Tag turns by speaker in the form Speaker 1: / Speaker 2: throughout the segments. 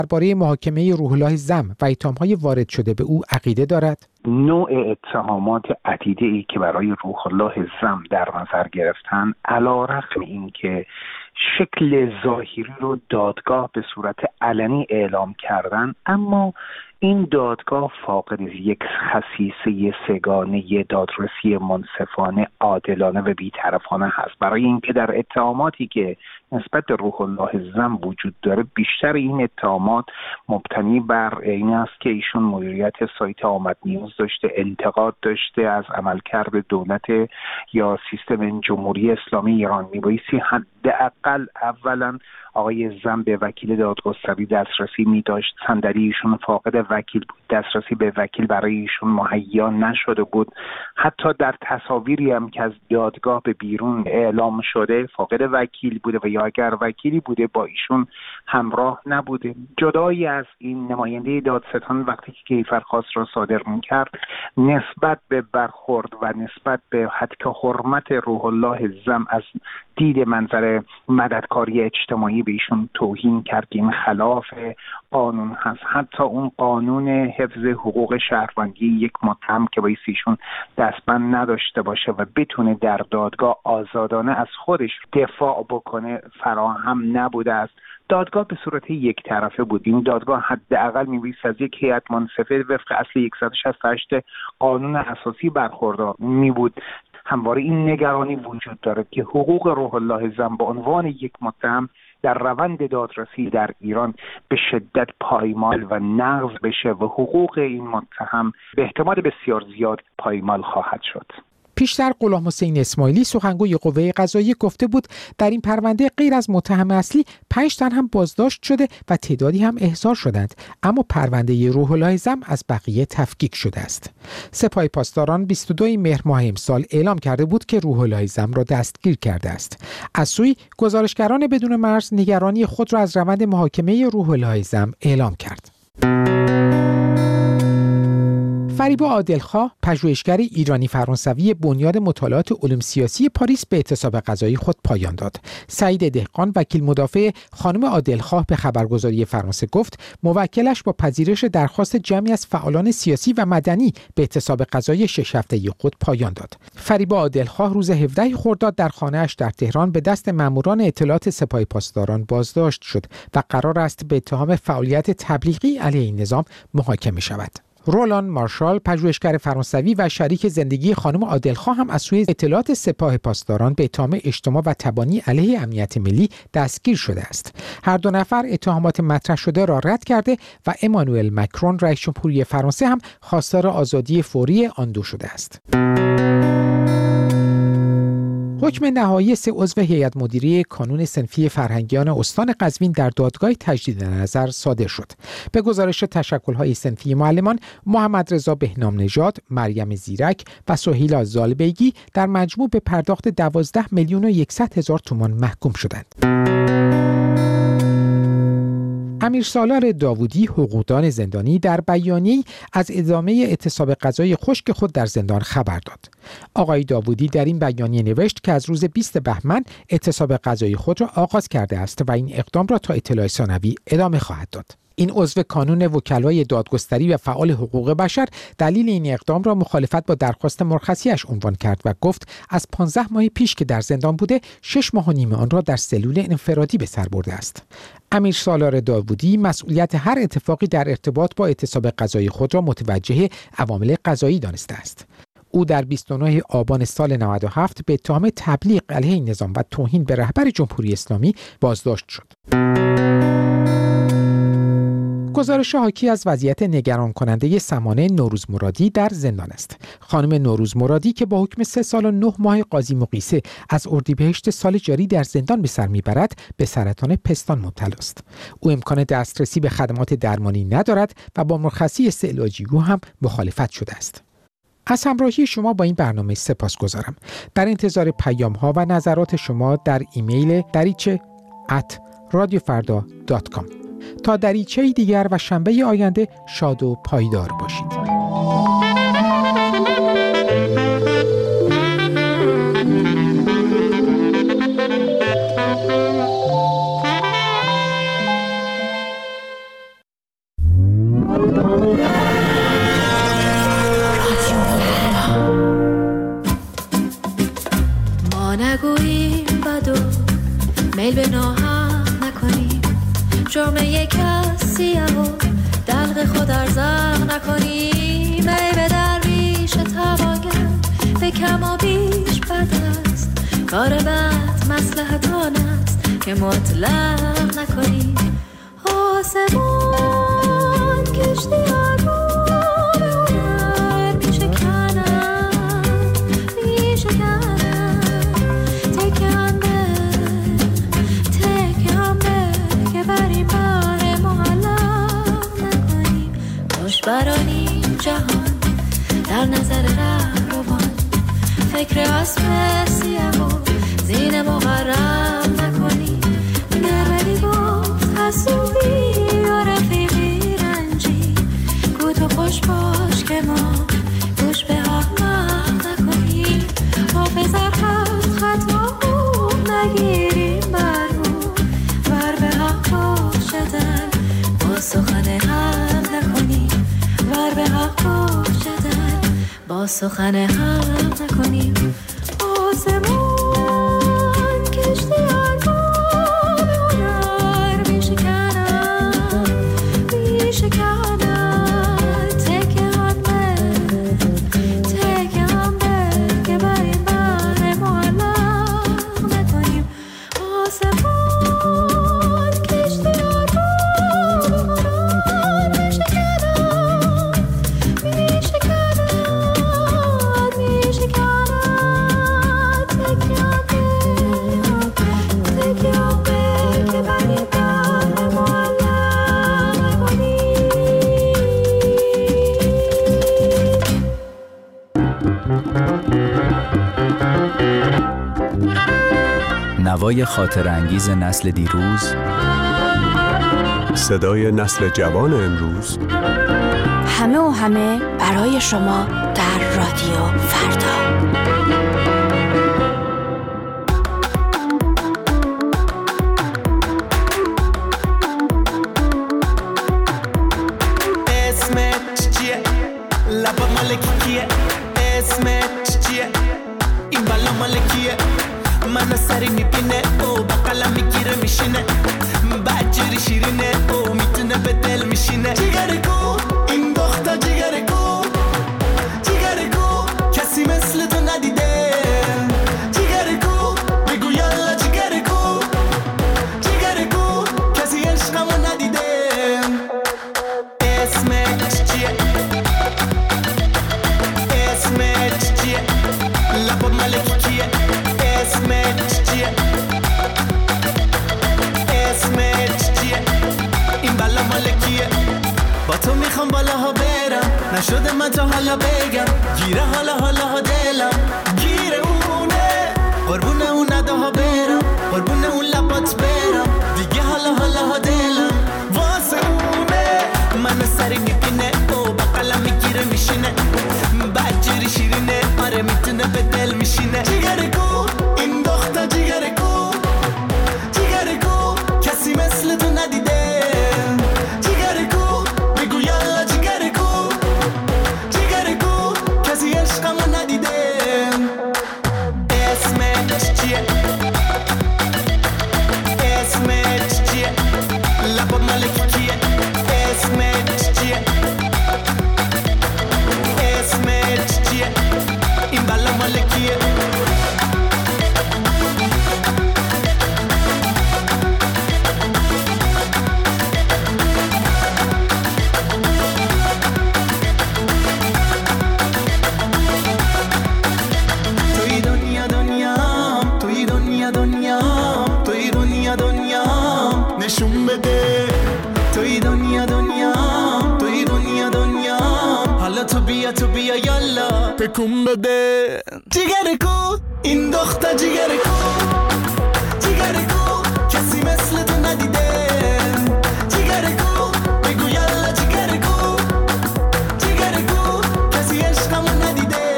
Speaker 1: درباره محاکمه روح الله زم و اتهام‌های وارد شده به او عقیده دارد؟
Speaker 2: نوع اتهامات عدیده‌ای که برای روح الله زم در نظر گرفتن، علی‌رغم اینکه شکل ظاهری رو دادگاه به صورت علنی اعلام کردن، اما این دادگاه فاقد یک خصیصه سگانه دادرسی منصفانه، عادلانه و بی‌طرفانه هست. برای اینکه در اتهاماتی که نسبت به روح الله زم وجود داره، بیشتر این اتهامات مبتنی بر این است که ایشون مدیریت سایت آمد نیوز داشته، انتقاد داشته از عملکرد دولت یا سیستم جمهوری اسلامی ایران. میبایستی حداقل اولا آقای زم به وکیل دادگستری دسترسی می داشت. صندلی ایشون فاقد وکیل بود، دسترسی به وکیل برای ایشون مهیا نشده بود. حتی در تصاویری هم که از دادگاه به بیرون اعلام شده فاقد وکیل بوده و یا اگر وکیلی بوده با ایشون همراه نبوده. جدایی از این، نماینده دادستان وقتی که کیفرخواست را صادر می‌کرد نسبت به برخورد و نسبت به حتی حرمت روح الله زم از دید منظر مددکاری اجتماعی به ایشون توهین کرد. این خلاف قانون هست. حتی اون قانون حفظ حقوق شهروندی یک متهم که باید ایشون دستبند نداشته باشه و بتونه در دادگاه آزادانه از خودش دفاع بکنه فراهم نبوده است. دادگاه به صورت یک طرفه بود. این دادگاه حداقل می‌بایست از یک هیئت منصفه وفق اصل 168 قانون اساسی برخوردار می‌بود. همواره این نگرانی وجود دارد که حقوق روح الله زم به عنوان یک متهم در روند دادرسی در ایران به شدت پایمال و نقض بشه و حقوق این متهم به احتمال بسیار زیاد پایمال خواهد شد.
Speaker 1: پیشتر غلام حسین اسماعیلی سخنگوی قوه قضاییه گفته بود در این پرونده غیر از متهم اصلی 5 تن هم بازداشت شده و تعدادی هم احضار شدند، اما پرونده روح الله زم از بقیه تفکیک شده است. سپاه پاسداران 22 مهر ماه امسال اعلام کرده بود که روح الله زم را دستگیر کرده است. از سوی گزارشگران بدون مرز نگرانی خود را از روند محاکمه روح الله زم اعلام کرد. فریبا عادلخواه، پژوهشگر ایرانی فرانسوی بنیاد مطالعات علوم سیاسی پاریس، به اعتصاب قضایی خود پایان داد. سعید دهقان، وکیل مدافع خانم عادلخواه، به خبرگزاری فرانسه گفت موکلش با پذیرش درخواست جمعی از فعالان سیاسی و مدنی به اعتصاب قضایی 6 هفته‌ای خود پایان داد. فریبا عادلخواه روز 17 خرداد در خانه‌اش در تهران به دست ماموران اطلاعات سپاه پاسداران بازداشت شد و قرار است به اتهام فعالیت تبلیغی علیه این نظام محاکمه شود. رولان مارشال، پژوهشگر فرانسوی و شریک زندگی خانم عادلخواه، هم از سوی اطلاعات سپاه پاسداران به اتهام اجتماع و تبانی علیه امنیت ملی دستگیر شده است. هر دو نفر اتهامات مطرح شده را رد کرده و امانوئل مکرون، رئیس جمهوری فرانسه، هم خواستار آزادی فوری آن دو شده است. حکم نهایی 3 عضو هیئت مدیره کانون صنفی فرهنگیان استان قزوین در دادگاه تجدید نظر صادر شد. به گزارش تشکل‌های صنفی معلمان، محمد رضا بهنام نژاد، مریم زیرک و سهیلا زالبیگی در مجموع به پرداخت 12,100,000 تومان محکوم شدند. امیر سالار داوودی، حقوقدان زندانی، در بیانیه‌ای از ادامه اعتصاب قضایی خشک خود در زندان خبر داد. آقای داوودی در این بیانیه نوشت که از روز 20 بهمن اعتصاب قضایی خود را آغاز کرده است و این اقدام را تا اطلاع ثانوی ادامه خواهد داد. این عضو کانون وکلای دادگستری و فعال حقوق بشر دلیل این اقدام را مخالفت با درخواست مرخصیش عنوان کرد و گفت از 15 ماه پیش که در زندان بوده 6 ماه و نیم آن را در سلول انفرادی به سر برده است. امیر سالار داوودی مسئولیت هر اتفاقی در ارتباط با اعتصاب قضایی خود را متوجه عوامل قضایی دانسته است. او در 29 آبان سال 97 به اتهام تبلیغ علیه این نظام و توهین به رهبر جمهوری اسلامی بازداشت شد. گزارش حاکی از وضعیت نگران کننده سمانه نوروز مرادی در زندان است. خانم نوروز مرادی که با حکم 3 سال و 9 ماه قاضی مقیسه از اردیبهشت سال جاری در زندان به سر میبرد، به سرطان پستان مبتلا است. او امکان دسترسی به خدمات درمانی ندارد و با مرخصی استعلاجی او هم مخالفت شده است. از همراهی شما با این برنامه سپاسگزارم. در انتظار پیام‌ها و نظرات شما در ایمیل dariche@radiofarda.com. تا دریچه دیگر و شنبه آینده شاد و پایدار باشید.
Speaker 3: نفس سیه و دلق خود ارزاق نکنی. می به درویش تواگر به کم و بیش بد است، کار بد مصلحت آن است که مطلق نکنی. آسمان کشتی آرو به هنر می شکنم، می شکنم. تکم به که بری بار معلق نکنی. خوش برانی جهان در نظر رهروان، فکر اسب سیه و زین مغرم نکنی. نرمدی گفت حسوبی و رفیقی رنجی، گو تو خوش باش که ما گوش به احمق نکنی. حافظ خطا نگیریم بر رو، ور به حق باشدن با سخن حق نکنی. ور به حق باشدن با سخن حق نکنی. آسمان کشتی آرو به هنر می شکنم، می شکنم. تکم به که بر این بر معلق نکنیم. آسمان کشتی آرو به هنر می شکنم، می شکنم، می شکنم. تکم به که بر این بر معلق نکنیم.
Speaker 4: نوای خاطر انگیز نسل دیروز،
Speaker 5: صدای نسل جوان امروز.
Speaker 6: همه و همه برای شما در رادیو فردا.
Speaker 7: اسمت چیه؟ لبا مال کیه؟ اسمت چیه؟ این بالا مال کیه؟ منو سری میبینه او با قلم میگیره میشینه، بدجوری شیرینه او میتونه به دل میشینه. جیگر گو این دختر، جیگر گو، جیگر گو کسی مثل تو ندیده. جیگر گو بگو یالا، جیگر گو، جیگر گو کسی عشقمو ندیده. اسمت چیه؟ اسمت چیه؟ لبا ملکی کیه؟ اسمت چیه؟ اسمت چیه؟ این بالا مالکیه. با تو میخوام بالاها برم، نشده من تا حالا بگم. گیره حالا ها دلم، گیره اونه. قربون اون نداها برم، قربون اون لبات برم. دیگه حالا ها دلم واسه اونه. منو سری میبینه او با قلم میگیره میشینه، بدجوری شیرینه آره میتونه به دل میشینه. جیگر گو این دختر، جیگر گو، جیگر گو کسی مثل تو ندیده. جیگر گو بگو یالا، جیگر گو، جیگر گو کسی عشقمو ندیده. اسمت چیه؟ اسمت چیه؟ لبا مالکی کیه؟ اسمت چیه؟ اسمت چیه؟ این بالا مالکیه. توی دنیا دنیام، توی دنیا دنیام، توی دنیا دنیام نشون بده. توی دنیا دنیام، توی دنیا دنیام حالا تو بیا یالا تکون بده. جیگر کو این دختر، جیگر کو، جیگر کو کسی مثل تو ندیده. جیگر کو بگو یالا، جیگر کو، جیگر کو کسی عشقمو ندیده.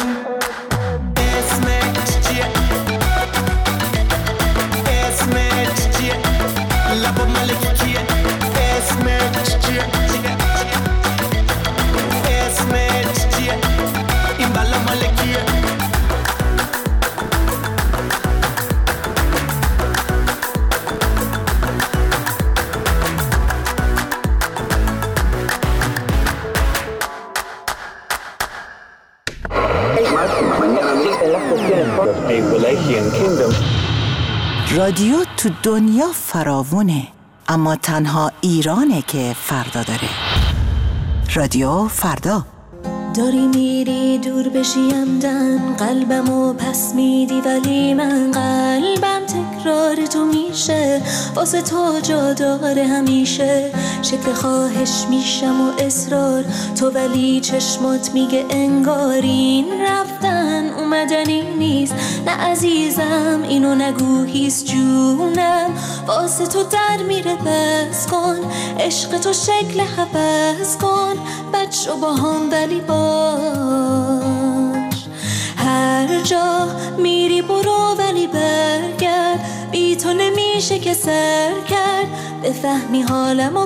Speaker 7: اسمت چیه؟ اسمت چیه؟ لبا مالکی کیه؟ اسمت چیه؟ اسمت چیه؟ این بالا مالکیه.
Speaker 8: رادیو تو دنیا فراوونه، اما تنها ایرانه که فردا داره. رادیو فردا.
Speaker 3: داری میری دور بشی عمدن، قلبمو پس میدی ولی من قلبم تکرار تو میشه، واسه تو جا داره همیشه. شکل خواهش میشم و اصرار تو، ولی چشمات میگه انگارین رفتن اومدنی نیست. نه عزیزم اینو نگو هیست جونم، واسه تو در میره بس کن، عشق تو شکل حبس کن، بچه با هم ولی باش. هر جا میری برو ولی برگرد، بی تو نمیشه که سر کرد، بفهمی حالمو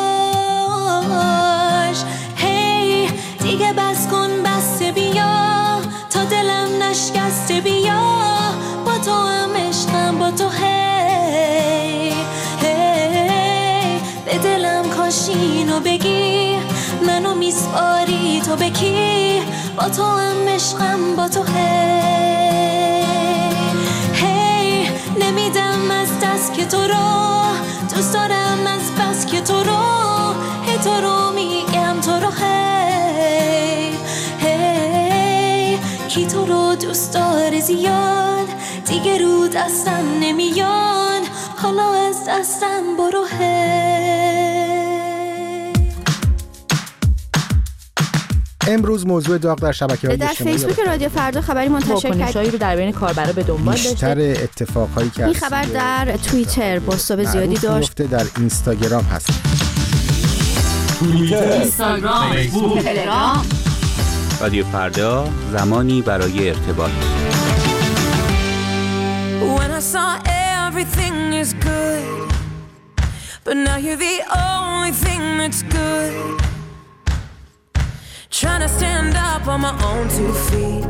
Speaker 3: کاش. هی دیگه بس کن بسته بیا، تا دلم نشکسته بیا، با تو هم عشقم با تو. هی هی به دلم کاش اینو بگی، منو میسپاری تو به کی، با تو هم عشقم با تو. هی هی نمیدم از دست که تو رو دوست دارم، از بس که تو رو هی تو رو میگم تو رو. هی هی کی تو رو دوست داره زیاد، دیگه رو دستم نمیاد، حالا از دستم برو.
Speaker 9: امروز موضوع داغ در شبکه‌های اجتماعی
Speaker 6: در فیسبوک رادیو فردا خبری منتشر کرد.
Speaker 10: واکنش‌هایی رو در بین کاربرا به دنبال داشته.
Speaker 9: بیشتر اتفاقایی که
Speaker 6: این خبر در توییتر بازتاب زیادی داشت.
Speaker 9: در اینستاگرام هست.
Speaker 10: اینستاگرام، فیسبوک، تلگرام.
Speaker 4: رادیو فردا، زمانی برای ارتباط.
Speaker 11: When I saw everything is good, but now you're the only thing that's good. Trying to stand up on my own 2 feet.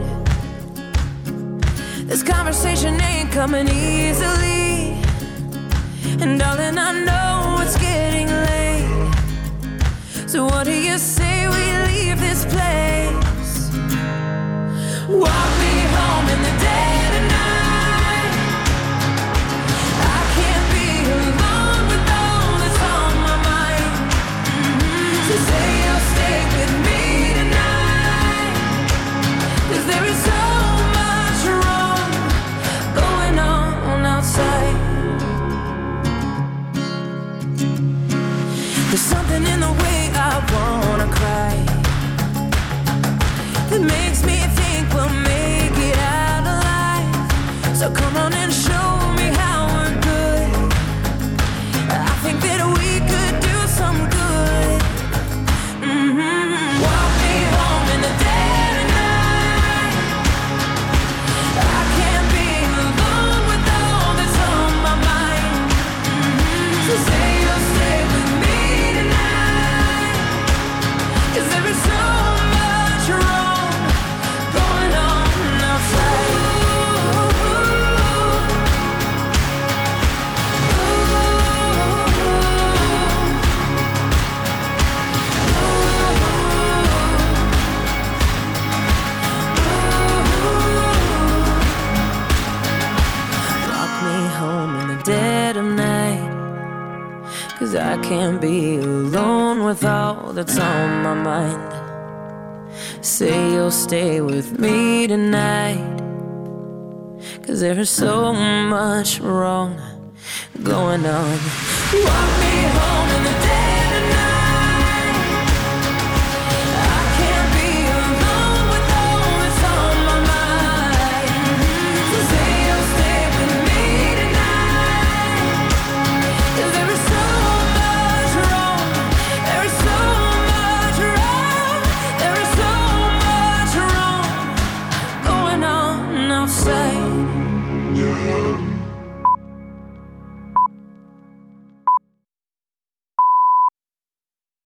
Speaker 11: This conversation ain't coming easily, and darling, I know it's getting late. So what do you say we leave this place? Walk me home in the dead of night. I can't be alone with all that's on my mind. So say you'll stay with me. There is so much wrong going on outside. There's something in the way I wanna cry that makes me think we'll make it out alive. So come on and show me how we're good. I think that we could do some good. Walk me home in the dead of night. I can't be alone with all that's on my mind. So say you'll stay with me tonight, 'cause there is so much wrong going on outside. Walk me home in the dead of night, 'cause I can't be alone with all that's on my mind. Say you'll stay with me tonight, 'cause there is so much wrong going on. Walk me home in the dead